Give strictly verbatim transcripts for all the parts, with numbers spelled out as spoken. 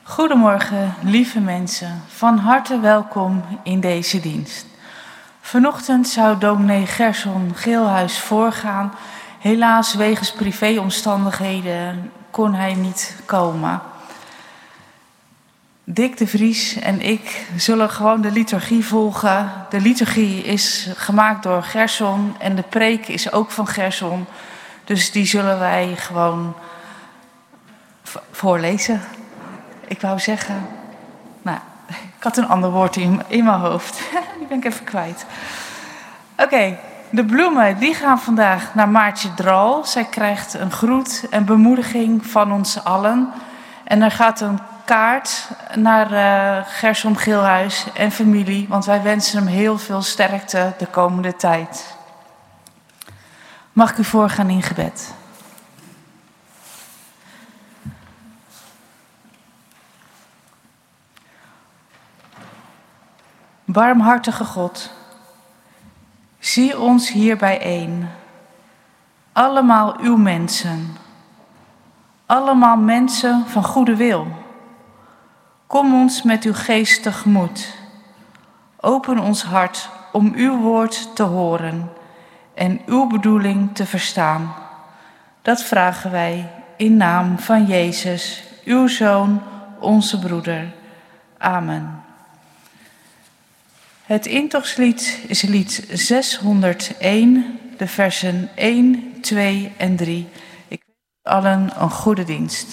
Goedemorgen, lieve mensen. Van harte welkom in deze dienst. Vanochtend zou dominee Gerson Geelhuis voorgaan. Helaas, wegens privéomstandigheden kon hij niet komen. Dick de Vries en ik zullen gewoon de liturgie volgen. De liturgie is gemaakt door Gerson en de preek is ook van Gerson. Dus die zullen wij gewoon voorlezen. Ik wou zeggen, nou, ik had een ander woord in, in mijn hoofd. Die ben ik even kwijt. Oké, okay, de bloemen die gaan vandaag naar Maartje Dral. Zij krijgt een groet en bemoediging van ons allen. En er gaat een kaart naar uh, Gerson Geelhuis en familie. Want wij wensen hem heel veel sterkte de komende tijd. Mag ik u voorgaan in gebed? Barmhartige God, zie ons hier bijeen, allemaal uw mensen, allemaal mensen van goede wil. Kom ons met uw geest tegemoet, open ons hart om uw woord te horen en uw bedoeling te verstaan. Dat vragen wij in naam van Jezus, uw Zoon, onze broeder. Amen. Het intochtslied is lied zeshonderdéén, de versen één, twee en drie. Ik wens allen een goede dienst.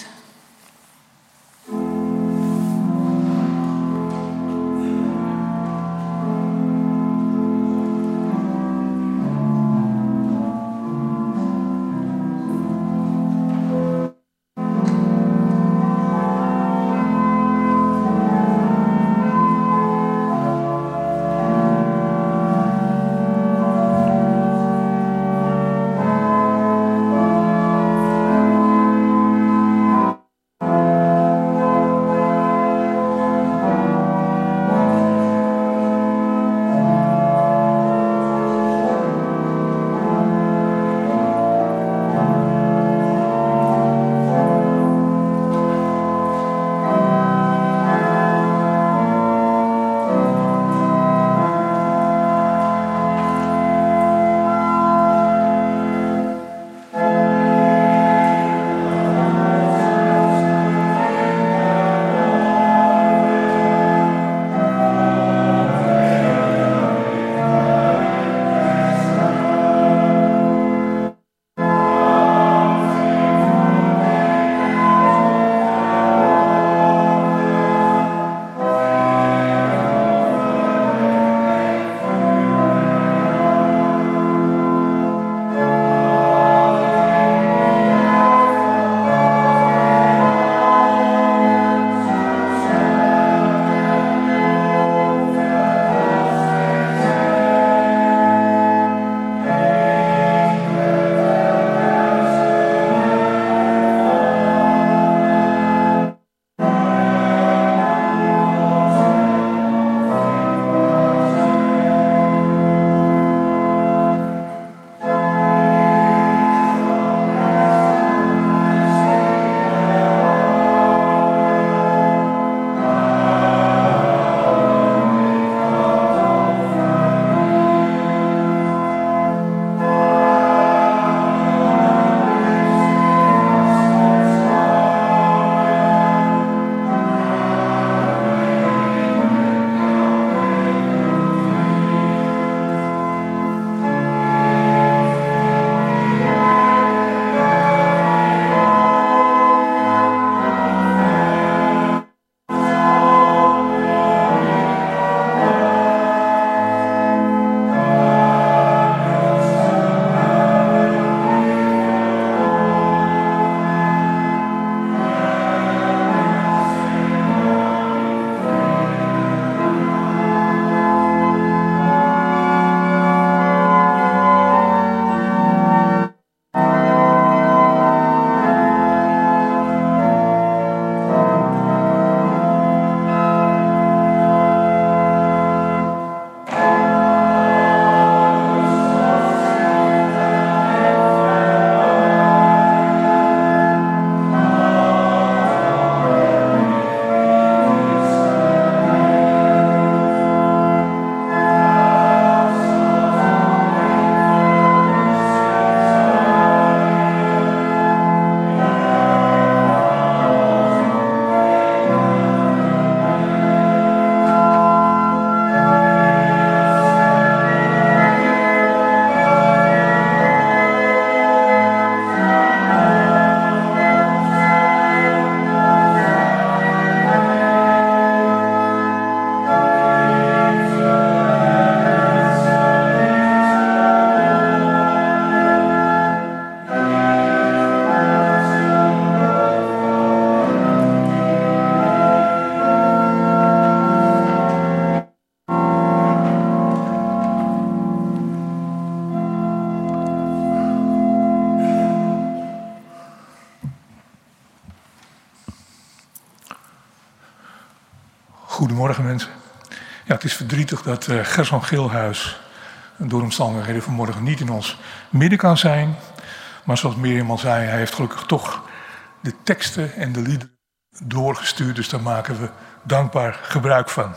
Goedemorgen mensen. Ja, het is verdrietig dat uh, Gerson Geelhuis door omstandigheden vanmorgen niet in ons midden kan zijn. Maar zoals Mirjam al zei, hij heeft gelukkig toch de teksten en de liederen doorgestuurd. Dus daar maken we dankbaar gebruik van.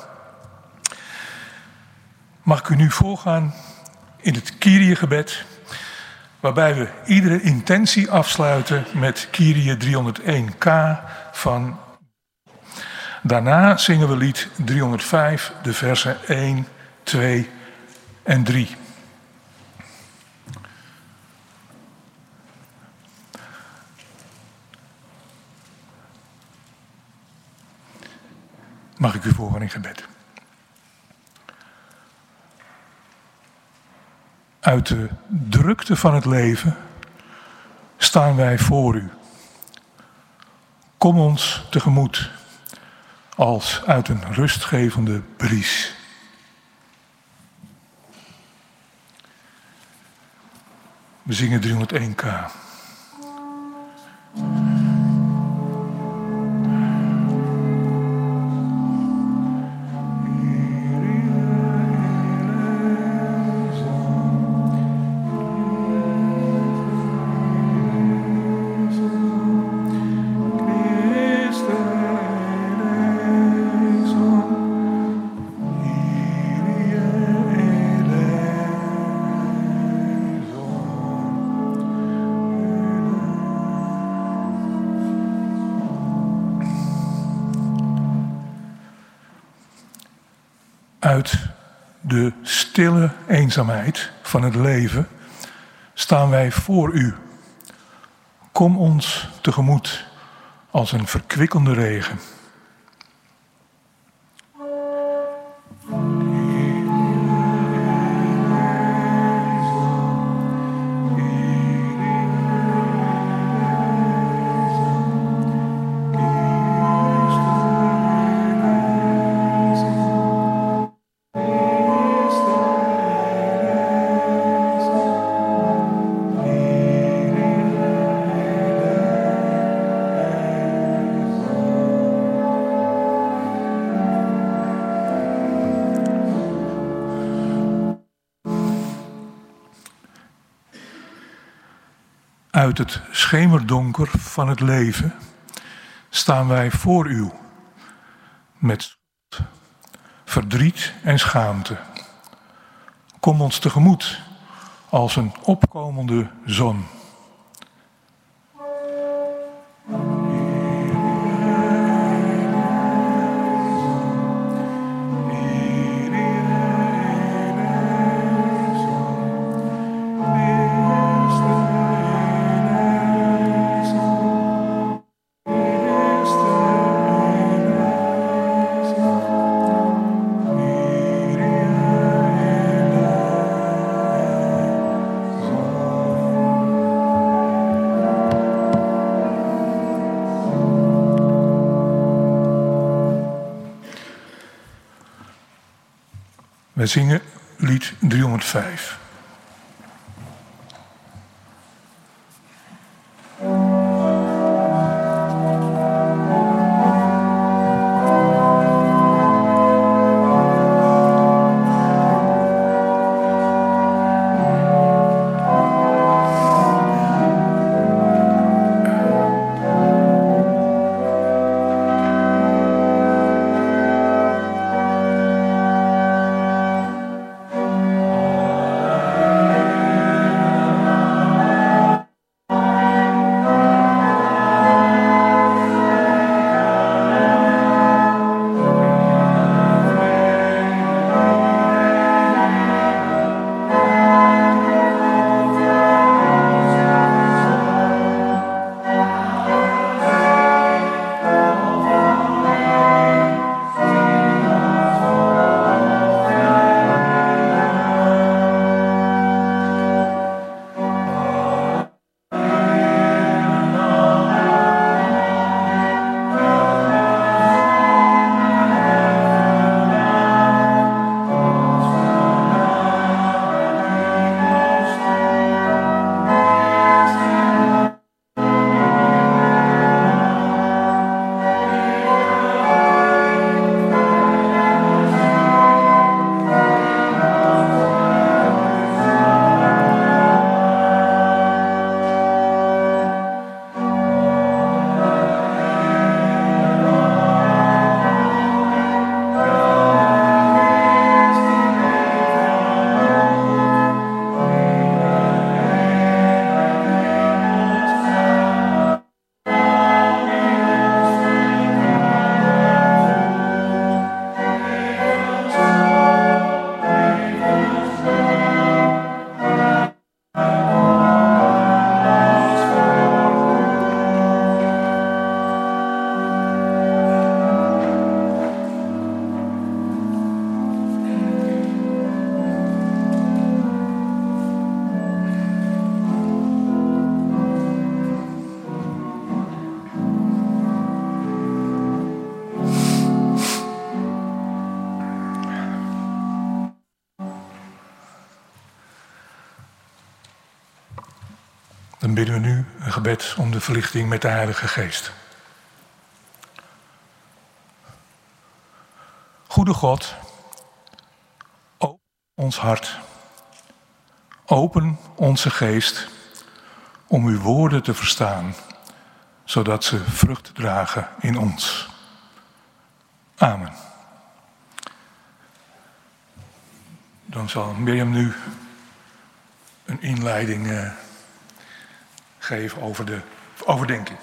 Mag ik u nu voorgaan in het Kyrie-gebed, waarbij we iedere intentie afsluiten met Kyrie driehonderdéén K van. Daarna zingen we lied driehonderdvijf, de versen één, twee en drie. Mag ik u voorgaan in gebed? Uit de drukte van het leven staan wij voor u. Kom ons tegemoet als uit een rustgevende bries. We zingen driehonderdéén K. Uit de stille eenzaamheid van het leven staan wij voor u. Kom ons tegemoet als een verkwikkende regen. Uit het schemerdonker van het leven staan wij voor u met verdriet en schaamte. Kom ons tegemoet als een opkomende zon. Wij zingen lied driehonderdvijf. Alleluia. Dan bidden we nu een gebed om de verlichting met de Heilige Geest. Goede God, open ons hart, open onze geest om uw woorden te verstaan, zodat ze vrucht dragen in ons. Amen. Dan zal Mirjam nu een inleiding uh, geven over de overdenking.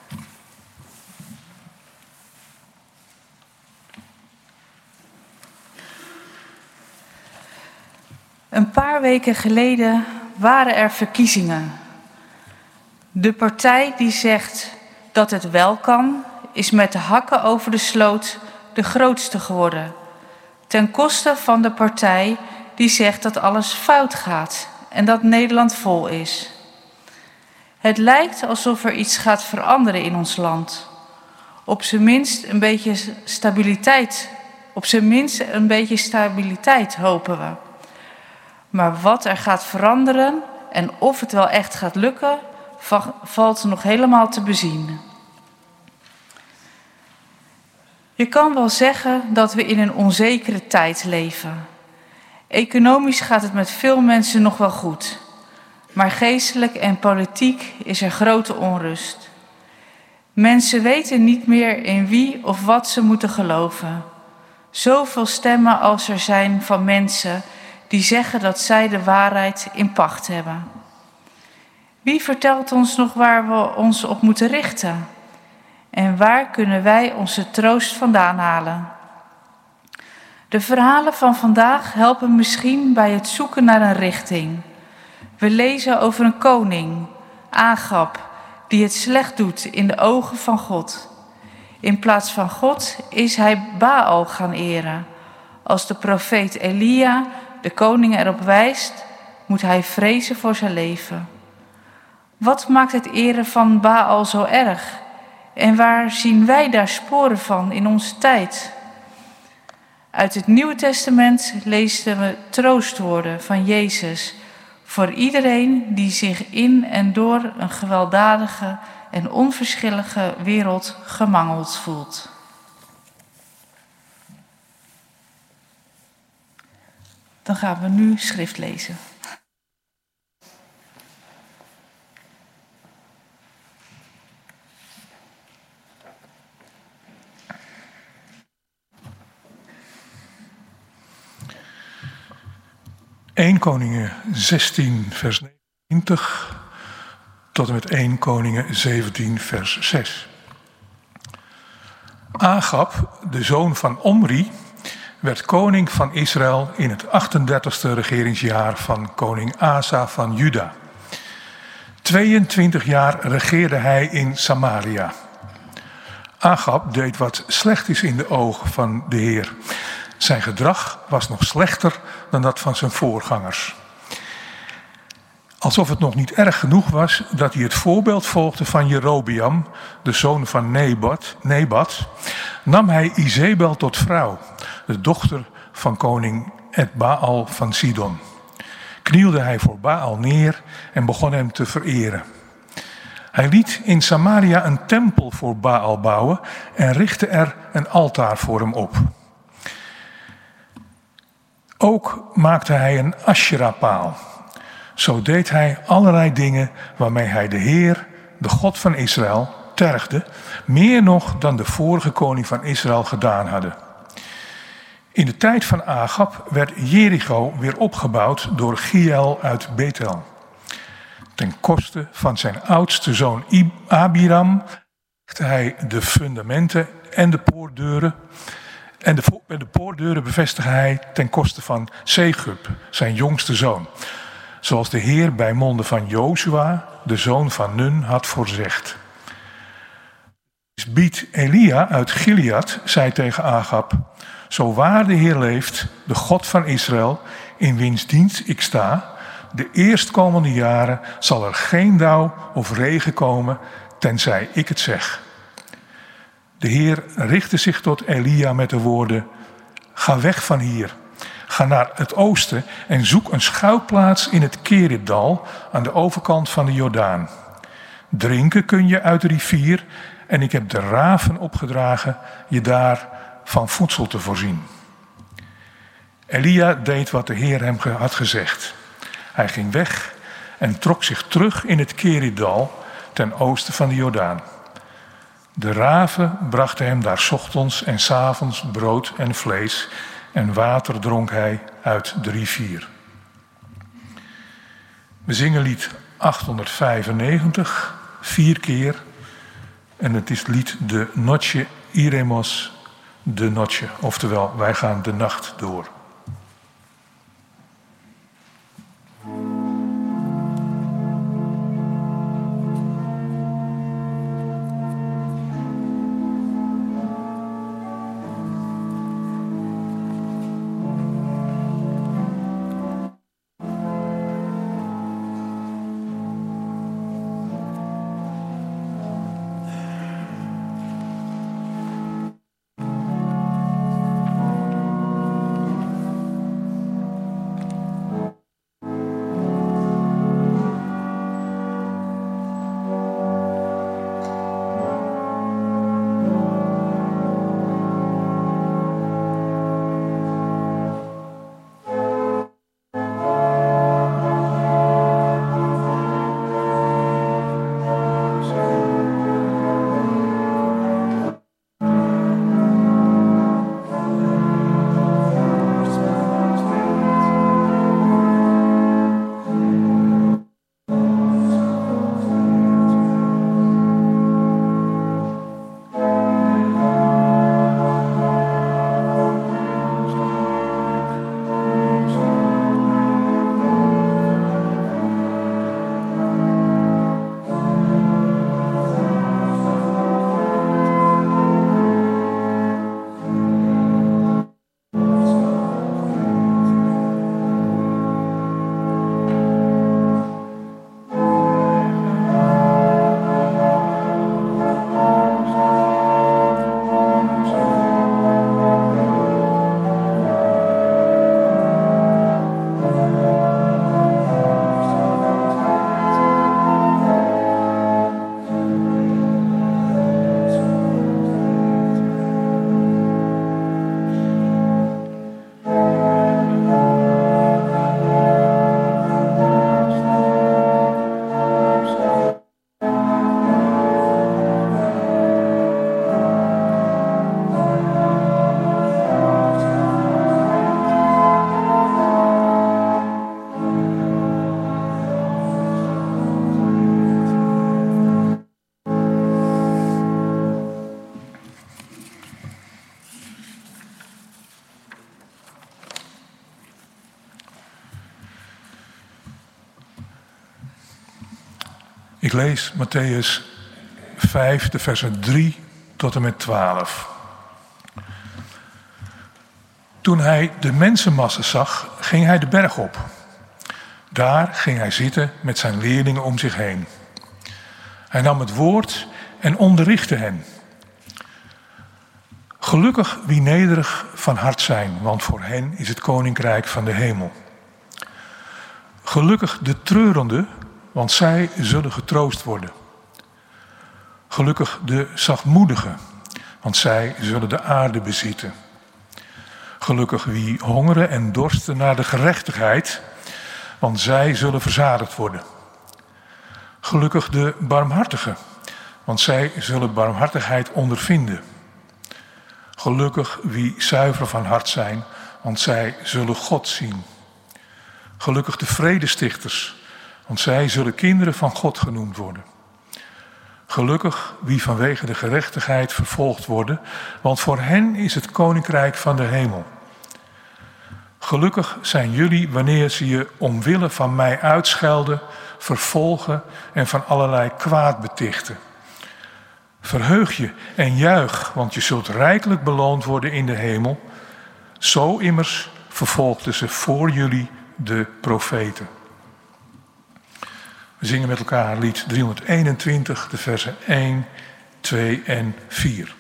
Een paar weken geleden waren er verkiezingen. De partij die zegt dat het wel kan, is met de hakken over de sloot de grootste geworden. Ten koste van de partij die zegt dat alles fout gaat en dat Nederland vol is. Het lijkt alsof er iets gaat veranderen in ons land. Op zijn minst een beetje stabiliteit. Op zijn minst een beetje stabiliteit hopen we. Maar wat er gaat veranderen en of het wel echt gaat lukken, valt nog helemaal te bezien. Je kan wel zeggen dat we in een onzekere tijd leven. Economisch gaat het met veel mensen nog wel goed. Maar geestelijk en politiek is er grote onrust. Mensen weten niet meer in wie of wat ze moeten geloven. Zoveel stemmen als er zijn van mensen die zeggen dat zij de waarheid in pacht hebben. Wie vertelt ons nog waar we ons op moeten richten? En waar kunnen wij onze troost vandaan halen? De verhalen van vandaag helpen misschien bij het zoeken naar een richting. We lezen over een koning, Agab, die het slecht doet in de ogen van God. In plaats van God is hij Baal gaan eren. Als de profeet Elia de koning erop wijst, moet hij vrezen voor zijn leven. Wat maakt het eren van Baal zo erg? En waar zien wij daar sporen van in onze tijd? Uit het Nieuwe Testament lezen we troostwoorden van Jezus voor iedereen die zich in en door een gewelddadige en onverschillige wereld gemangeld voelt. Dan gaan we nu schrift lezen. Eerste Koningen zestien vers negenentwintig tot en met Eerste Koningen zeventien vers zes. Agab, de zoon van Omri, werd koning van Israël in het achtendertigste regeringsjaar van koning Asa van Juda. tweeëntwintig jaar regeerde hij in Samaria. Agab deed wat slecht is in de ogen van de Heer. Zijn gedrag was nog slechter dan dat van zijn voorgangers. Alsof het nog niet erg genoeg was dat hij het voorbeeld volgde van Jerobeam, de zoon van Nebat, Nebat, nam hij Izebel tot vrouw, de dochter van koning Ed-Baal van Sidon. Knielde hij voor Baal neer en begon hem te vereren. Hij liet in Samaria een tempel voor Baal bouwen en richtte er een altaar voor hem op. Ook maakte hij een Asherah-paal. Zo deed hij allerlei dingen waarmee hij de Heer, de God van Israël, tergde, meer nog dan de vorige koning van Israël gedaan hadden. In de tijd van Agab werd Jericho weer opgebouwd door Giel uit Bethel. Ten koste van zijn oudste zoon Abiram legde hij de fundamenten en de poortdeuren. En de, de poortdeuren bevestigde hij ten koste van Segub, zijn jongste zoon. Zoals de Heer bij monden van Jozua, de zoon van Nun, had voorzegd. Tisbiet Elia uit Gilead zei tegen Agab: zo waar de Heer leeft, de God van Israël, in wiens dienst ik sta, de eerstkomende jaren zal er geen dauw of regen komen, tenzij ik het zeg. De Heer richtte zich tot Elia met de woorden: ga weg van hier, ga naar het oosten en zoek een schuilplaats in het Keritdal aan de overkant van de Jordaan. Drinken kun je uit de rivier en ik heb de raven opgedragen je daar van voedsel te voorzien. Elia deed wat de Heer hem had gezegd. Hij ging weg en trok zich terug in het Keritdal ten oosten van de Jordaan. De raven brachten hem daar 's ochtends en 's avonds brood en vlees en water dronk hij uit de rivier. We zingen lied achthonderdvijfennegentig, vier keer. En het is lied De Noche Iremos de Noche, oftewel wij gaan de nacht door. Ik lees Mattheüs vijf, de versen drie tot en met twaalf. Toen hij de mensenmassa zag, ging hij de berg op. Daar ging hij zitten met zijn leerlingen om zich heen. Hij nam het woord en onderrichtte hen. Gelukkig wie nederig van hart zijn, want voor hen is het koninkrijk van de hemel. Gelukkig de treurenden, want zij zullen getroost worden. Gelukkig de zachtmoedigen, want zij zullen de aarde bezitten. Gelukkig wie hongeren en dorsten naar de gerechtigheid, want zij zullen verzadigd worden. Gelukkig de barmhartigen, want zij zullen barmhartigheid ondervinden. Gelukkig wie zuiver van hart zijn, want zij zullen God zien. Gelukkig de vredestichters, want zij zullen kinderen van God genoemd worden. Gelukkig wie vanwege de gerechtigheid vervolgd worden, want voor hen is het koninkrijk van de hemel. Gelukkig zijn jullie wanneer ze je omwille van mij uitschelden, vervolgen en van allerlei kwaad betichten. Verheug je en juich, want je zult rijkelijk beloond worden in de hemel. Zo immers vervolgden ze voor jullie de profeten. We zingen met elkaar lied driehonderdeenentwintig, de versen één, twee en vier.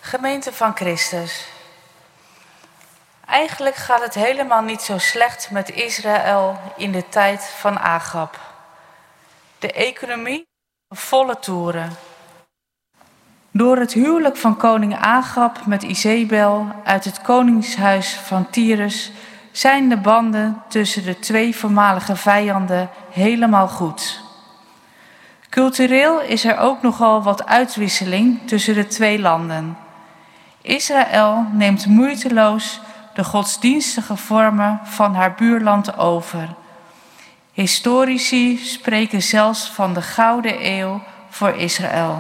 Gemeente van Christus. Eigenlijk gaat het helemaal niet zo slecht met Israël in de tijd van Agab. De economie volle toeren. Door het huwelijk van koning Agab met Izebel uit het koningshuis van Tyrus zijn de banden tussen de twee voormalige vijanden helemaal goed. Cultureel is er ook nogal wat uitwisseling tussen de twee landen. Israël neemt moeiteloos de godsdienstige vormen van haar buurland over. Historici spreken zelfs van de Gouden Eeuw voor Israël.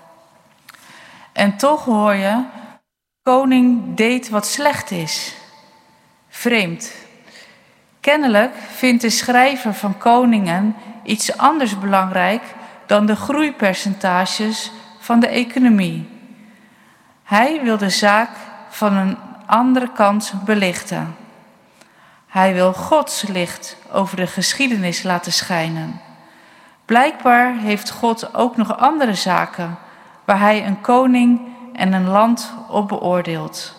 En toch hoor je, koning deed wat slecht is. Vreemd. Kennelijk vindt de schrijver van Koningen iets anders belangrijk dan de groeipercentages van de economie. Hij wil de zaak van een andere kant belichten. Hij wil Gods licht over de geschiedenis laten schijnen. Blijkbaar heeft God ook nog andere zaken waar hij een koning en een land op beoordeelt.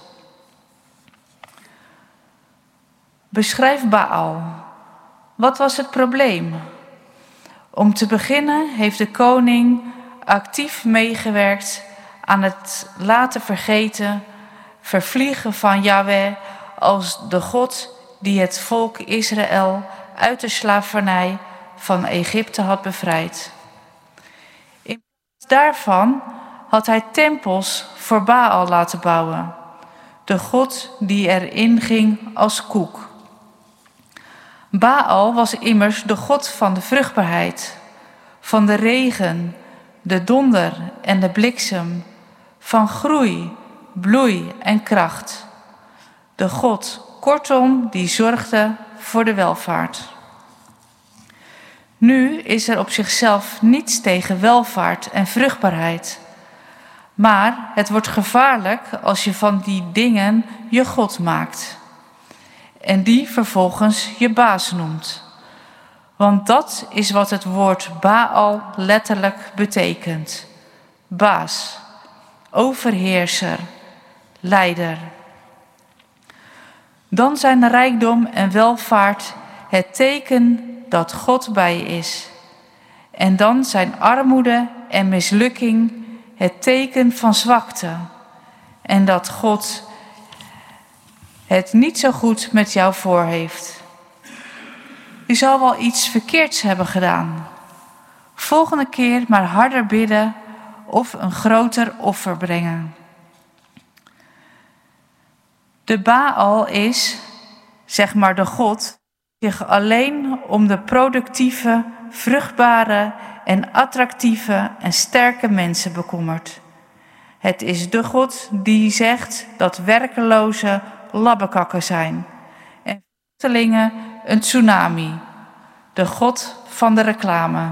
Beschrijf Baal. Wat was het probleem? Om te beginnen heeft de koning actief meegewerkt aan het laten vergeten, vervliegen van Yahweh als de God die het volk Israël uit de slavernij van Egypte had bevrijd. In plaats daarvan had hij tempels voor Baal laten bouwen, de God die erin ging als koek. Baal was immers de God van de vruchtbaarheid, van de regen, de donder en de bliksem, van groei, bloei en kracht. De God, kortom, die zorgde voor de welvaart. Nu is er op zichzelf niets tegen welvaart en vruchtbaarheid. Maar het wordt gevaarlijk als je van die dingen je God maakt. En die vervolgens je baas noemt. Want dat is wat het woord Baal letterlijk betekent. Baas, overheerser, leider. Dan zijn rijkdom en welvaart het teken dat God bij je is. En dan zijn armoede en mislukking het teken van zwakte. En dat God het niet zo goed met jou voor heeft. Je zal wel iets verkeerds hebben gedaan. Volgende keer maar harder bidden of een groter offer brengen. De Baal is, zeg maar de God, die zich alleen om de productieve, vruchtbare en attractieve en sterke mensen bekommert. Het is de God die zegt dat werkeloze labbekakken zijn en vluchtelingen een tsunami, de God van de reclame.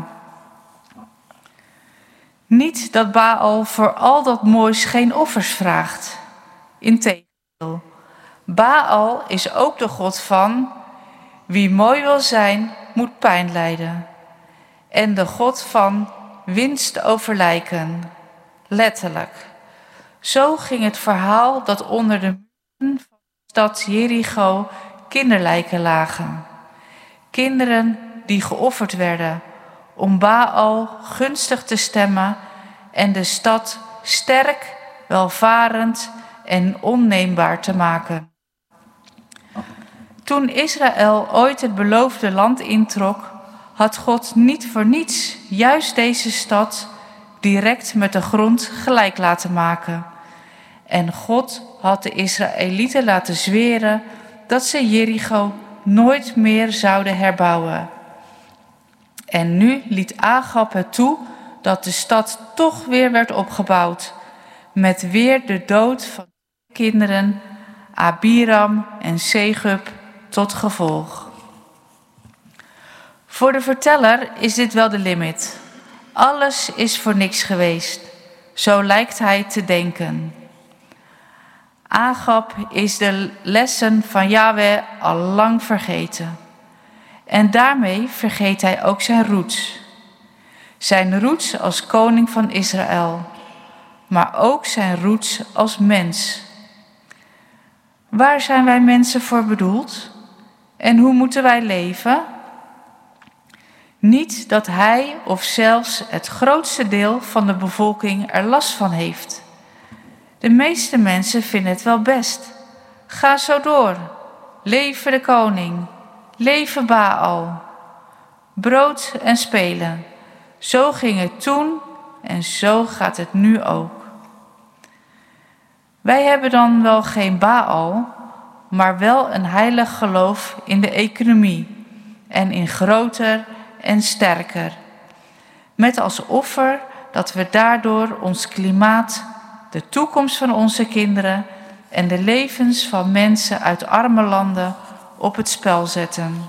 Niet dat Baal voor al dat moois geen offers vraagt. Integendeel, Baal is ook de God van wie mooi wil zijn, moet pijn lijden. En de God van winst over lijken. Letterlijk. Zo ging het verhaal dat onder de muren van de stad Jericho kinderlijken lagen. Kinderen die geofferd werden om Baal gunstig te stemmen en de stad sterk, welvarend en onneembaar te maken. Toen Israël ooit het beloofde land introk, had God niet voor niets juist deze stad direct met de grond gelijk laten maken. En God had de Israëlieten laten zweren dat ze Jericho nooit meer zouden herbouwen. En nu liet Agab het toe dat de stad toch weer werd opgebouwd, met weer de dood van kinderen, Abiram en Segub tot gevolg. Voor de verteller is dit wel de limit. Alles is voor niks geweest. Zo lijkt hij te denken. Agab is de lessen van Yahweh al lang vergeten. En daarmee vergeet hij ook zijn roots. Zijn roots als koning van Israël. maar ook zijn roots als mens. Waar zijn wij mensen voor bedoeld? En hoe moeten wij leven? Niet dat hij of zelfs het grootste deel van de bevolking er last van heeft. De meeste mensen vinden het wel best. Ga zo door. Leven de koning. Leven Baal. Brood en spelen. Zo ging het toen en zo gaat het nu ook. Wij hebben dan wel geen Baal, maar wel een heilig geloof in de economie en in groter en sterker. Met als offer dat we daardoor ons klimaat, de toekomst van onze kinderen en de levens van mensen uit arme landen op het spel zetten.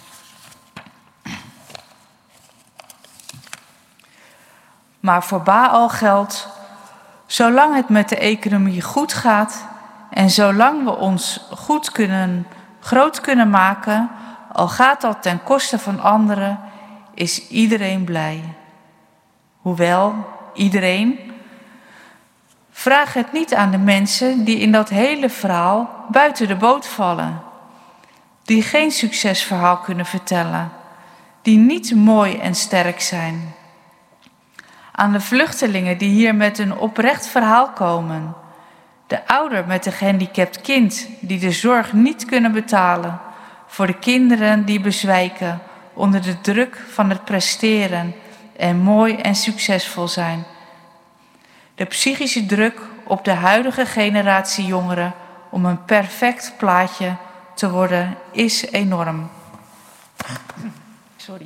Maar voor Baal geldt, zolang het met de economie goed gaat en zolang we ons goed kunnen, groot kunnen maken, al gaat dat ten koste van anderen, is iedereen blij. Hoewel, iedereen, vraag het niet aan de mensen die in dat hele verhaal buiten de boot vallen. Die geen succesverhaal kunnen vertellen. Die niet mooi en sterk zijn. Aan de vluchtelingen die hier met een oprecht verhaal komen. De ouder met een gehandicapt kind die de zorg niet kunnen betalen. Voor de kinderen die bezwijken onder de druk van het presteren en mooi en succesvol zijn. De psychische druk op de huidige generatie jongeren om een perfect plaatje te worden is enorm. Sorry.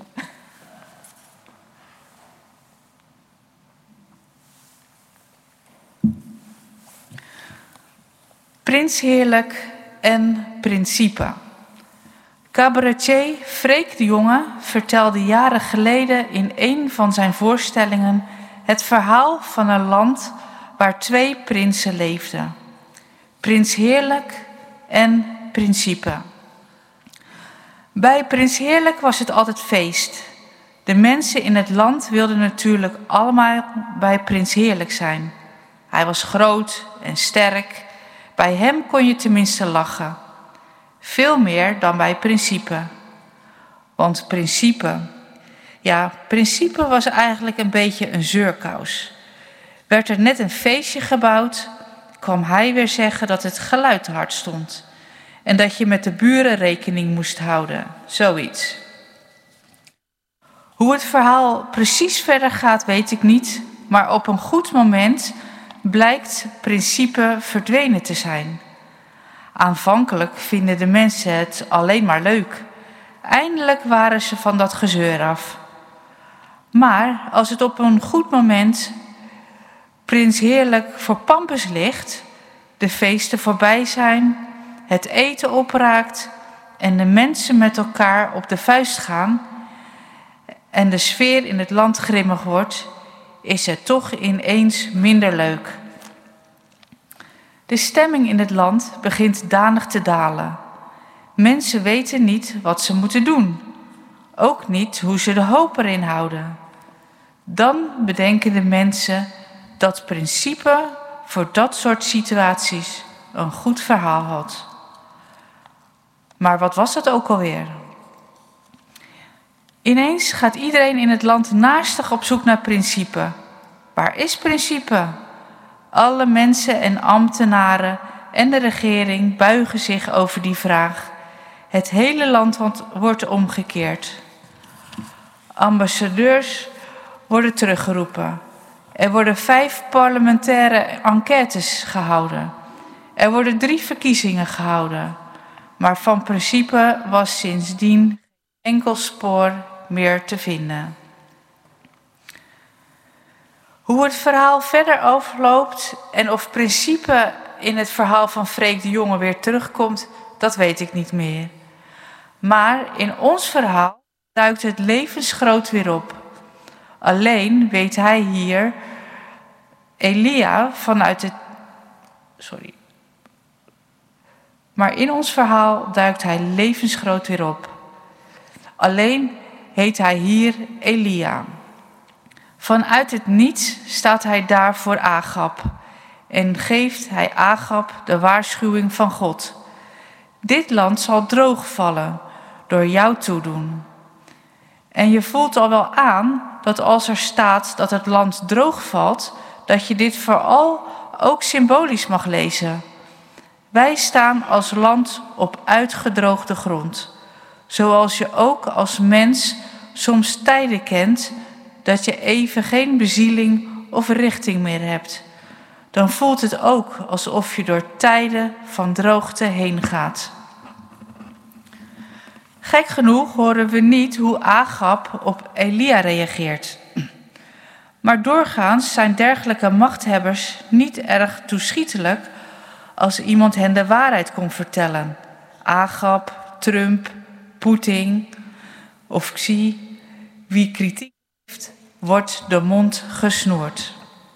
Prins Heerlijk en Principe. Cabaretier Freek de Jonge vertelde jaren geleden in een van zijn voorstellingen het verhaal van een land waar twee prinsen leefden. Prins Heerlijk en Principe. Bij Prins Heerlijk was het altijd feest. De mensen in het land wilden natuurlijk allemaal bij Prins Heerlijk zijn. Hij was groot en sterk. Bij hem kon je tenminste lachen. Veel meer dan bij Principe. Want Principe, ja, Principe was eigenlijk een beetje een zeurkous. Werd er net een feestje gebouwd, kwam hij weer zeggen dat het geluid te hard stond. En dat je met de buren rekening moest houden, zoiets. Hoe het verhaal precies verder gaat, weet ik niet. Maar op een goed moment blijkt Principe verdwenen te zijn. Aanvankelijk vinden de mensen het alleen maar leuk. Eindelijk waren ze van dat gezeur af. Maar als het op een goed moment Prins Heerlijk voor pampers ligt, de feesten voorbij zijn, het eten opraakt en de mensen met elkaar op de vuist gaan en de sfeer in het land grimmig wordt, is het toch ineens minder leuk. De stemming in het land begint danig te dalen. Mensen weten niet wat ze moeten doen. Ook niet hoe ze de hoop erin houden. Dan bedenken de mensen dat Principe voor dat soort situaties een goed verhaal had. Maar wat was dat ook alweer? Ineens gaat iedereen in het land naastig op zoek naar Principe. Waar is Principe? Alle mensen en ambtenaren en de regering buigen zich over die vraag. Het hele land wordt omgekeerd. Ambassadeurs worden teruggeroepen. Er worden vijf parlementaire enquêtes gehouden. Er worden drie verkiezingen gehouden. Maar van Principe was sindsdien geen enkel spoor meer te vinden. Hoe het verhaal verder overloopt en of Principe in het verhaal van Freek de Jonge weer terugkomt, dat weet ik niet meer. Maar in ons verhaal duikt het levensgroot weer op. Alleen weet hij hier Elia vanuit het... Sorry. Maar in ons verhaal duikt hij levensgroot weer op. Alleen heet hij hier Elia. Vanuit het niets staat hij daar voor Agab en geeft hij Agab de waarschuwing van God. Dit land zal droogvallen door jouw toedoen. En je voelt al wel aan dat als er staat dat het land droogvalt, dat je dit vooral ook symbolisch mag lezen. Wij staan als land op uitgedroogde grond, zoals je ook als mens soms tijden kent dat je even geen bezieling of richting meer hebt. Dan voelt het ook alsof je door tijden van droogte heen gaat. Gek genoeg horen we niet hoe Agab op Elia reageert. Maar doorgaans zijn dergelijke machthebbers niet erg toeschietelijk als iemand hen de waarheid kon vertellen. Agab, Trump, Poetin of Xi, wie kritiek heeft, wordt de mond gesnoerd.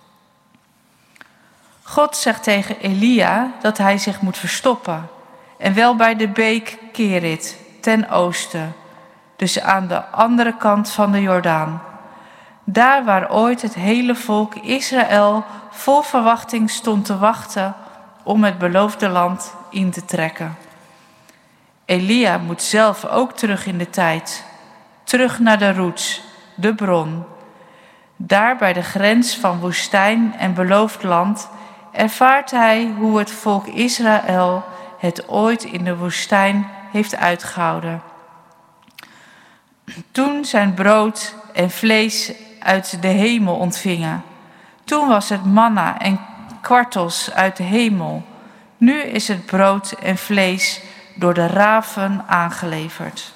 God zegt tegen Elia dat hij zich moet verstoppen, en wel bij de beek Kerit, ten oosten, dus aan de andere kant van de Jordaan. Daar waar ooit het hele volk Israël vol verwachting stond te wachten om het beloofde land in te trekken. Elia moet zelf ook terug in de tijd, terug naar de roots, de bron. Daar bij de grens van woestijn en beloofd land ervaart hij hoe het volk Israël het ooit in de woestijn heeft uitgehouden. Toen zijn brood en vlees uit de hemel ontvingen. Toen was het manna en kwartels uit de hemel. Nu is het brood en vlees door de raven aangeleverd.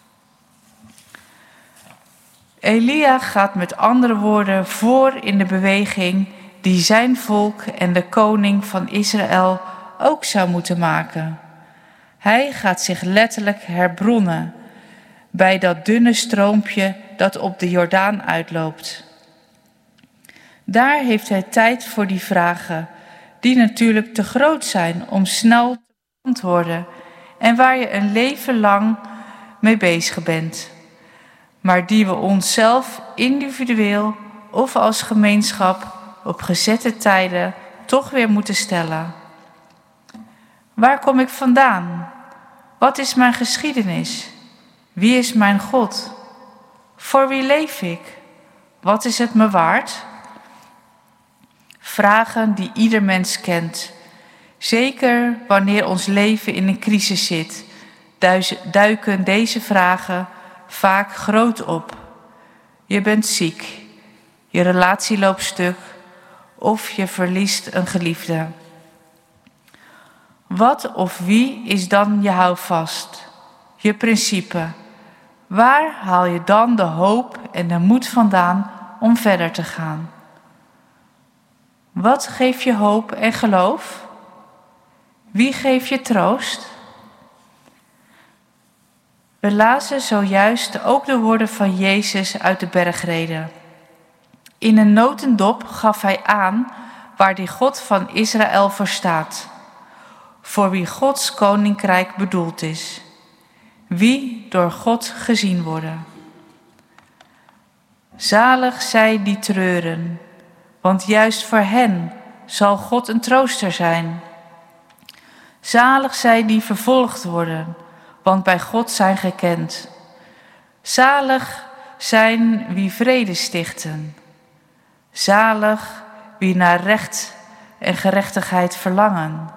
Elia gaat met andere woorden voor in de beweging die zijn volk en de koning van Israël ook zou moeten maken. Hij gaat zich letterlijk herbronnen bij dat dunne stroompje dat op de Jordaan uitloopt. Daar heeft hij tijd voor die vragen, die natuurlijk te groot zijn om snel te beantwoorden en waar je een leven lang mee bezig bent, maar die we onszelf individueel of als gemeenschap op gezette tijden toch weer moeten stellen. Waar kom ik vandaan? Wat is mijn geschiedenis? Wie is mijn God? Voor wie leef ik? Wat is het me waard? Vragen die ieder mens kent. Zeker wanneer ons leven in een crisis zit, duiken deze vragen vaak groot op. Je bent ziek, je relatie loopt stuk of je verliest een geliefde. Wat of wie is dan je houvast, je principe? Waar haal je dan de hoop en de moed vandaan om verder te gaan? Wat geeft je hoop en geloof? Wie geeft je troost? We lazen zojuist ook de woorden van Jezus uit de bergreden. In een notendop gaf hij aan waar die God van Israël voor staat, voor wie Gods koninkrijk bedoeld is, wie door God gezien worden. Zalig zij die treuren, want juist voor hen zal God een trooster zijn. Zalig zij die vervolgd worden, want bij God zijn gekend. Zalig zijn wie vrede stichten. Zalig wie naar recht en gerechtigheid verlangen.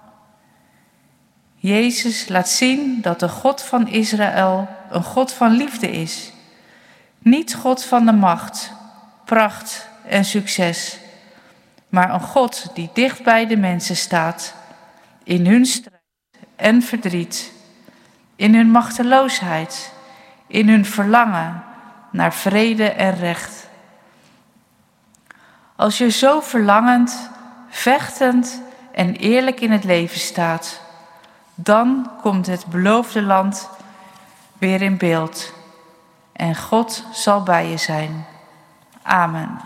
Jezus laat zien dat de God van Israël een God van liefde is. Niet God van de macht, pracht en succes, maar een God die dicht bij de mensen staat, in hun strijd en verdriet, in hun machteloosheid, in hun verlangen naar vrede en recht. Als je zo verlangend, vechtend en eerlijk in het leven staat, dan komt het beloofde land weer in beeld en God zal bij je zijn. Amen.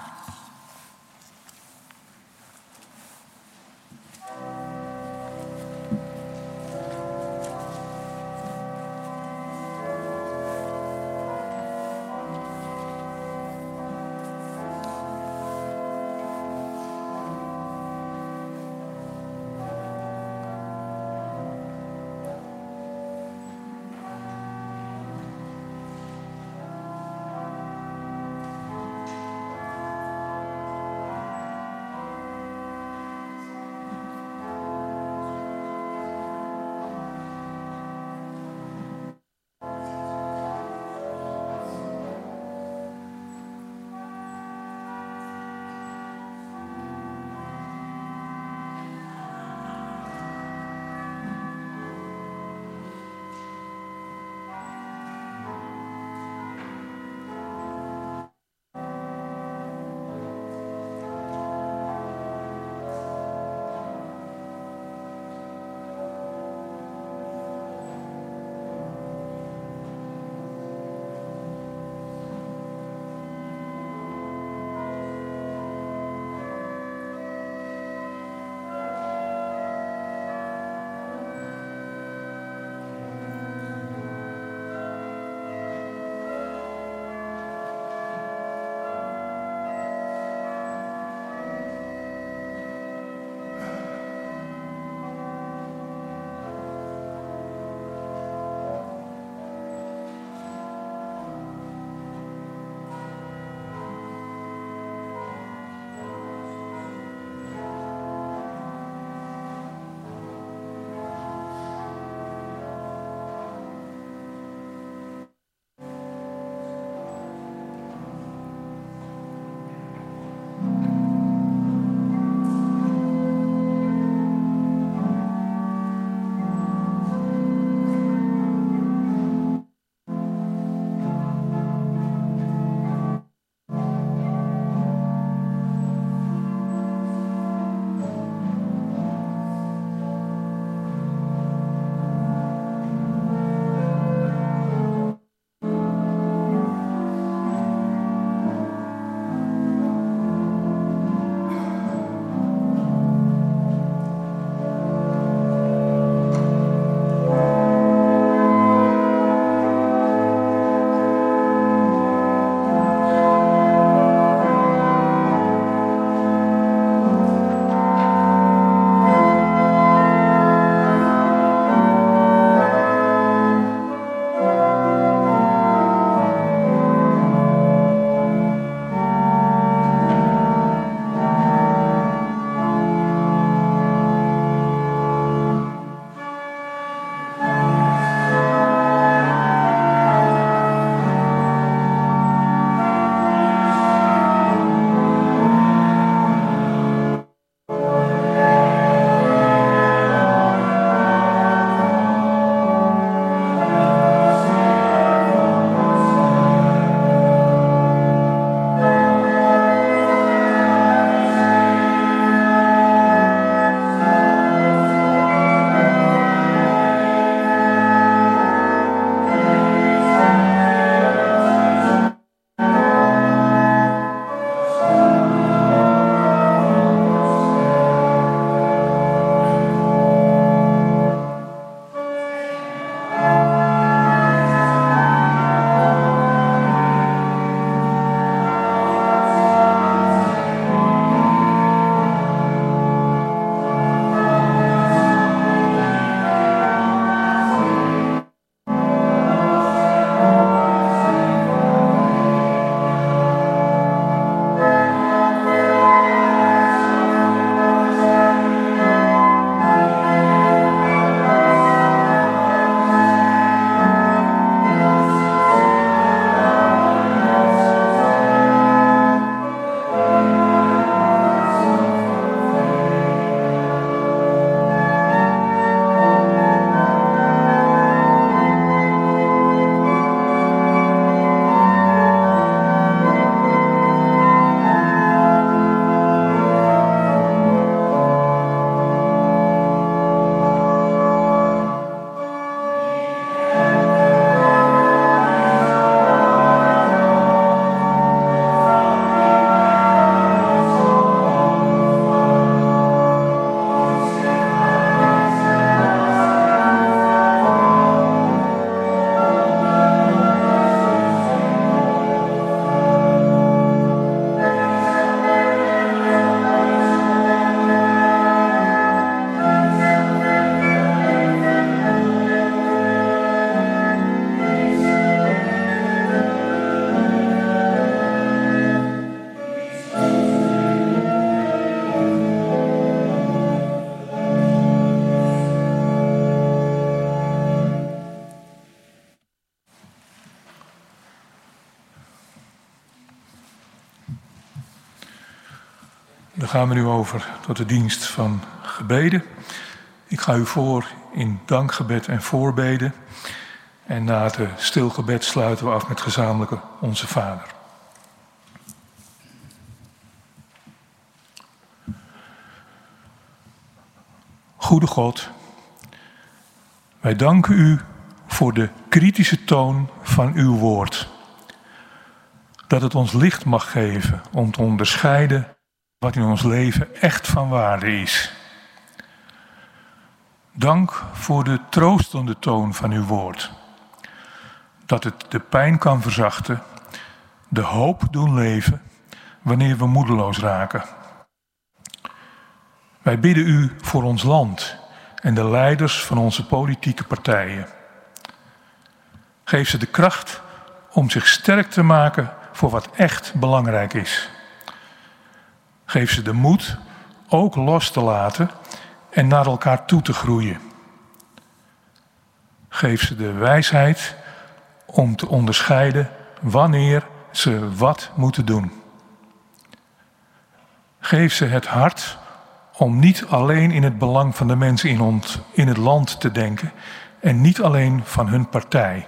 Dan gaan we nu over tot de dienst van gebeden. Ik ga u voor in dankgebed en voorbeden. En na het stilgebed sluiten we af met gezamenlijke Onze Vader. Goede God, wij danken u voor de kritische toon van uw woord. Dat het ons licht mag geven om te onderscheiden wat in ons leven echt van waarde is. Dank voor de troostende toon van uw woord. Dat het de pijn kan verzachten, de hoop doen leven wanneer we moedeloos raken. Wij bidden u voor ons land en de leiders van onze politieke partijen. Geef ze de kracht om zich sterk te maken voor wat echt belangrijk is. Geef ze de moed ook los te laten en naar elkaar toe te groeien. Geef ze de wijsheid om te onderscheiden wanneer ze wat moeten doen. Geef ze het hart om niet alleen in het belang van de mensen in, ons, in het land te denken en niet alleen van hun partij.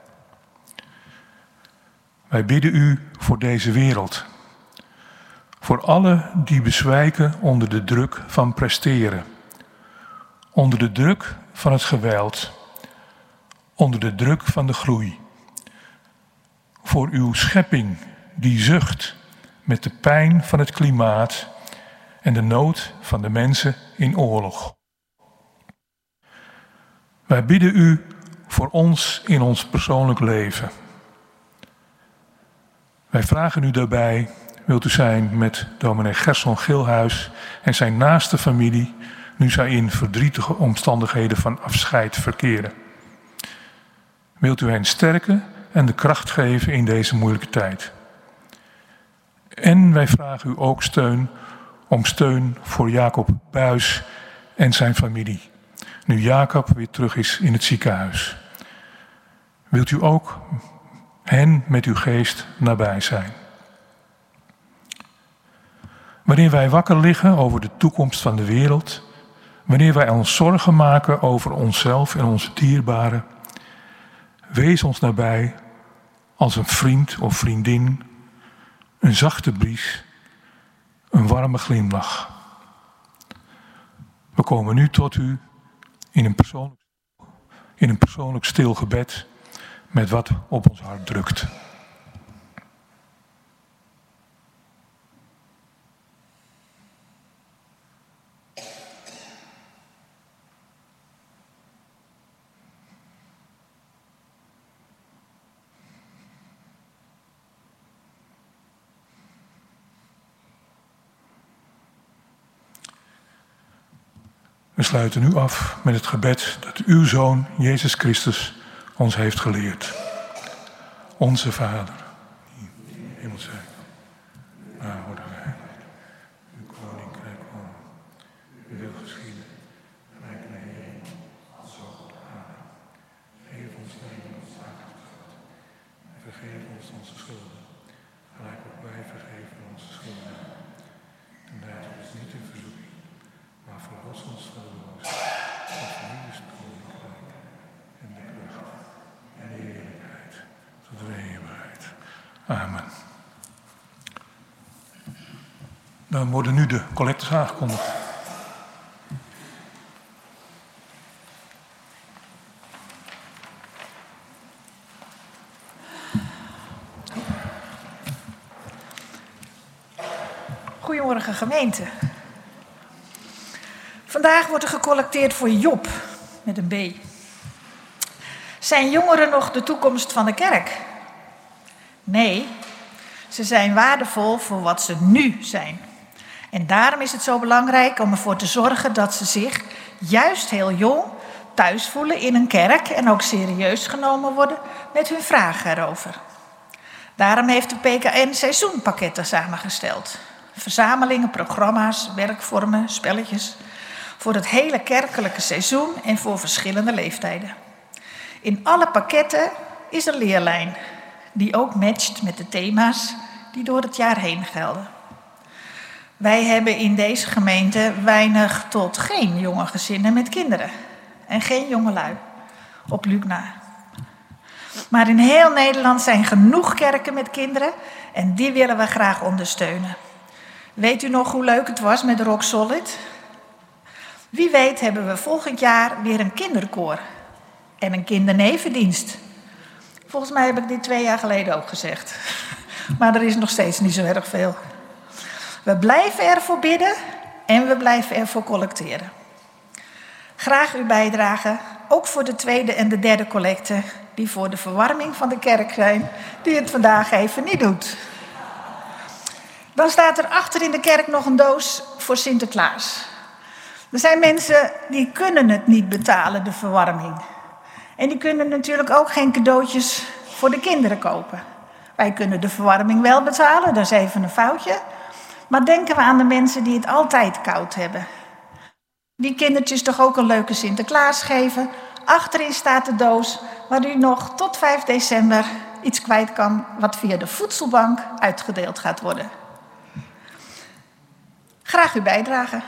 Wij bidden u voor deze wereld. Voor allen die bezwijken onder de druk van presteren. Onder de druk van het geweld. Onder de druk van de groei. Voor uw schepping die zucht met de pijn van het klimaat en de nood van de mensen in oorlog. Wij bidden u voor ons in ons persoonlijk leven. Wij vragen u daarbij, wilt u zijn met dominee Gerson Gilhuis en zijn naaste familie, nu zij in verdrietige omstandigheden van afscheid verkeren. Wilt u hen sterken en de kracht geven in deze moeilijke tijd. En wij vragen u ook steun om steun voor Jacob Buis en zijn familie, nu Jacob weer terug is in het ziekenhuis. Wilt u ook hen met uw geest nabij zijn. Wanneer wij wakker liggen over de toekomst van de wereld, wanneer wij ons zorgen maken over onszelf en onze dierbaren, wees ons nabij als een vriend of vriendin, een zachte bries, een warme glimlach. We komen nu tot u in een persoonlijk, in een persoonlijk stil gebed met wat op ons hart drukt. We sluiten nu af met het gebed dat uw Zoon, Jezus Christus, ons heeft geleerd. Onze Vader, die in de hemel zijt, waar worden geheiligd. Uw koninkrijk komen. Uw wil geschieden, gelijk in de hemel, als ook op aarde. Geef ons heden ons dagelijks brood. En vergeef ons onze schulden, gelijk ook wij vergeven onze schulden. En leid ons niet in verzoeking, maar verlos ons van de boze. Want van u is het koninkrijk en de kracht en de heerlijkheid tot de eeuwigheid. Amen. Dan worden nu de collectes aangekondigd. Goedemorgen gemeente. Vandaag wordt er gecollecteerd voor Job, met een B. Zijn jongeren nog de toekomst van de kerk? Nee, ze zijn waardevol voor wat ze nu zijn. En daarom is het zo belangrijk om ervoor te zorgen dat ze zich, juist heel jong, thuis voelen in een kerk en ook serieus genomen worden met hun vragen erover. Daarom heeft de P K N seizoenpakketten samengesteld. Verzamelingen, programma's, werkvormen, spelletjes voor het hele kerkelijke seizoen en voor verschillende leeftijden. In alle pakketten is een leerlijn die ook matcht met de thema's die door het jaar heen gelden. Wij hebben in deze gemeente weinig tot geen jonge gezinnen met kinderen. En geen jongelui op Luc na. Maar in heel Nederland zijn genoeg kerken met kinderen en die willen we graag ondersteunen. Weet u nog hoe leuk het was met Rock Solid? Wie weet hebben we volgend jaar weer een kinderkoor en een kindernevendienst. Volgens mij heb ik dit twee jaar geleden ook gezegd. Maar er is nog steeds niet zo erg veel. We blijven ervoor bidden en we blijven ervoor collecteren. Graag uw bijdrage, ook voor de tweede en de derde collecte, die voor de verwarming van de kerk zijn, die het vandaag even niet doet. Dan staat er achter in de kerk nog een doos voor Sinterklaas. Er zijn mensen die kunnen het niet betalen, de verwarming. En die kunnen natuurlijk ook geen cadeautjes voor de kinderen kopen. Wij kunnen de verwarming wel betalen, dat is even een foutje. Maar denken we aan de mensen die het altijd koud hebben. Die kindertjes toch ook een leuke Sinterklaas geven. Achterin staat de doos waar u nog tot vijf december iets kwijt kan wat via de voedselbank uitgedeeld gaat worden. Graag uw bijdrage.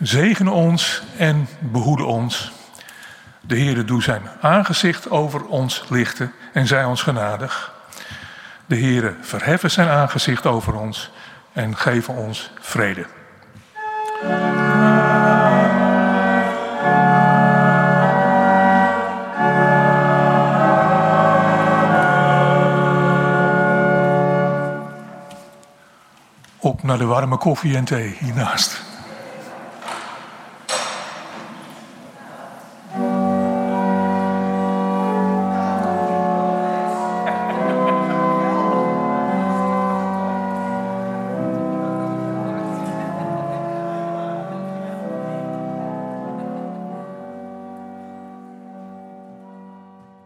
zegene ons en behoede ons. De Heere doe zijn aangezicht over ons lichten en zij ons genadig. De Heere verheffe zijn aangezicht over ons en geven ons vrede. Op naar de warme koffie en thee hiernaast.